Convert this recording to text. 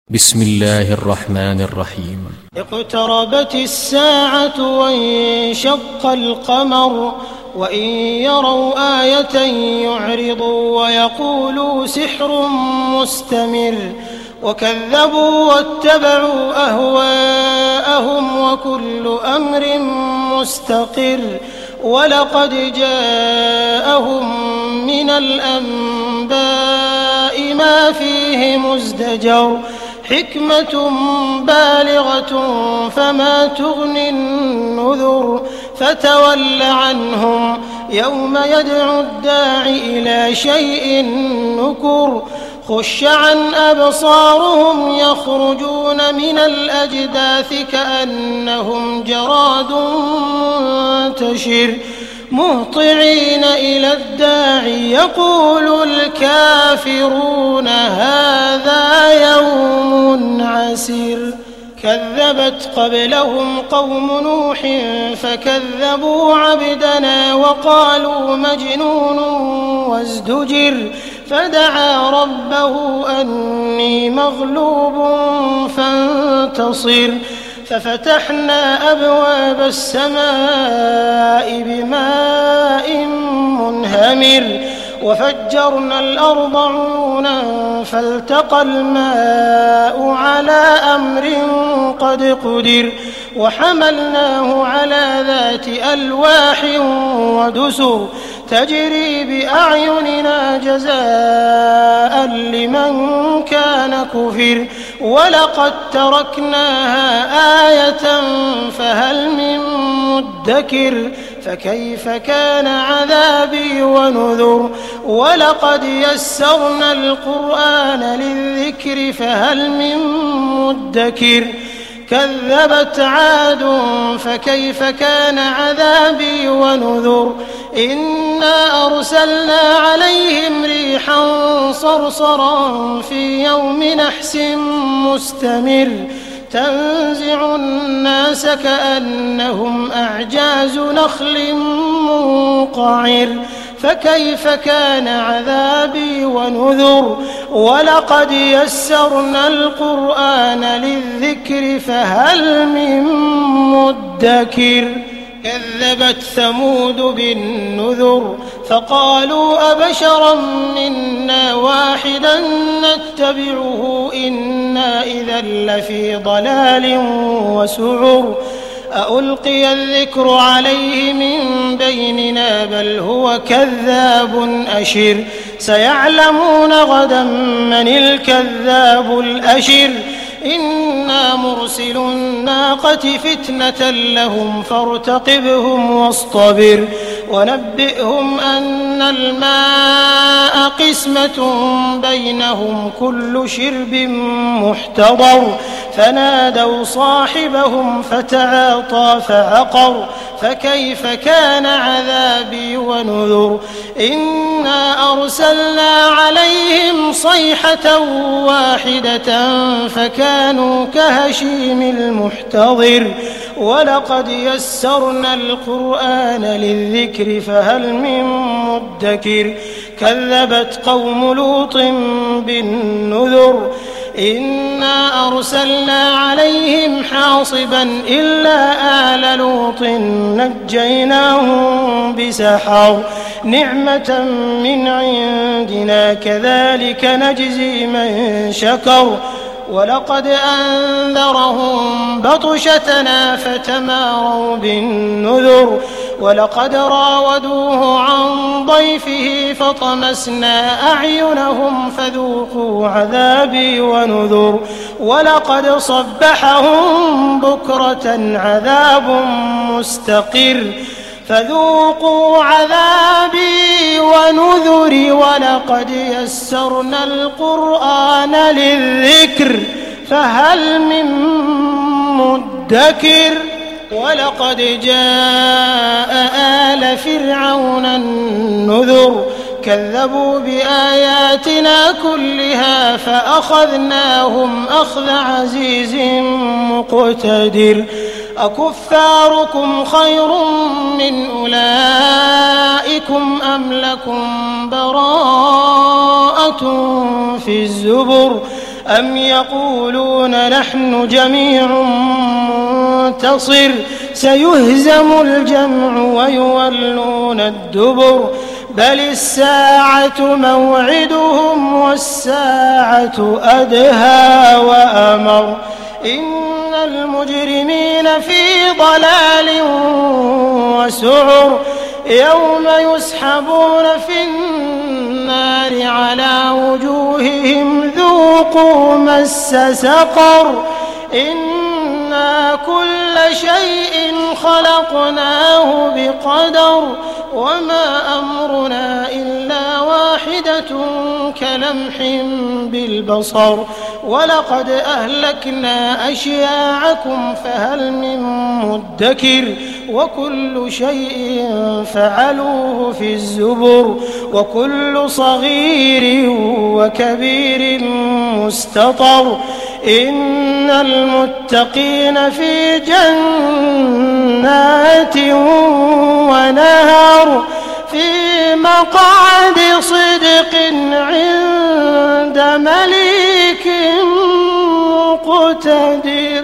بسم الله الرحمن الرحيم. اقتربت الساعة وانشق القمر وإن يروا آية يعرضوا ويقولوا سحر مستمر وكذبوا واتبعوا أهواءهم وكل أمر مستقر ولقد جاءهم من الأنباء ما فيه مزدجر حكمة بالغة فما تغني النذر فتول عنهم يوم يدعو الداع إلى شيء نكر خش عن أبصارهم يخرجون من الأجداث كأنهم جراد منتشر مهطعين إلى الداع يقول الكافرون هذا يوم عسير كذبت قبلهم قوم نوح فكذبوا عبدنا وقالوا مجنون وازدجر فدعا ربه أني مغلوب فانتصر ففتحنا أبواب السماء بماء منهمر وفجرنا الأرض عيونا فالتقى الماء على أمر قد قدر وحملناه على ذات ألواح ودسر تجري بأعيننا جزاء لمن كان كفر ولقد تركناها آية فهل من مدكر فكيف كان عذابي ونذر ولقد يسرنا القرآن للذكر فهل من مدكر كذبت عاد فكيف كان عذابي ونذر إنا أرسلنا عليهم ريحا صرصرا في يوم نحس مستمر تنزع الناس كأنهم أعجاز نخل منقعر فكيف كان عذابي ونذر ولقد يسرنا القرآن للذكر فهل من مدكر كذبت ثمود بالنذر فقالوا أبشرا منا واحدا نتبعه إنا إذا لفي ضلال وسعر أألقي الذكر عليه من بيننا بل هو كذاب أشر سيعلمون غدا من الكذاب الأشر إنا مرسل الناقة فتنة لهم فارتقبهم واصطبر ونبئهم أن الماء قسمة بينهم كل شرب محتضر فنادوا صاحبهم فتعاطى فعقر فكيف كان عذابي ونذر إنا أرسلنا عليهم صيحة واحدة فكانوا كهشيم المحتضر ولقد يسرنا القرآن للذكر فهل من مدكر كذبت قوم لوط بالنذر إنا أرسلنا عليهم حاصبا إلا آل لوط نجيناهم بسحر نعمة من عندنا كذلك نجزي من شكر ولقد أنذرهم بطشتنا فتماروا بالنذر ولقد راودوه عن ضيفه فطمسنا أعينهم فذوقوا عذابي ونذر ولقد صبحهم بكرة عذاب مستقر فذوقوا عذابي ونذري ولقد يسرنا القرآن للذكر فهل من مدكر ولقد جاء آل فرعون النذر كذبوا بآياتنا كلها فأخذناهم أخذ عزيز مقتدر أكفاركم خير من أولئكم أم لكم براءة في الزبر أم يقولون نحن جميع منتصر سيهزم الجمع ويولون الدبر بل الساعة موعدهم والساعة أدهى وأمر إن المجرمين في ضلال وسعر يوم يسحبون في النار على وجوههم ذوقوا مس سقر إنا كل شيء خلقناه بقدر وما أمرنا إلا واحدة كلمح بالبصر ولقد أهلكنا أشياعكم فهل من مدكر وكل شيء فعلوه في الزبر وكل صغير وكبير مستطر إن المتقين في جنات ونهر في مقعد صدق عند مليك مقتدر.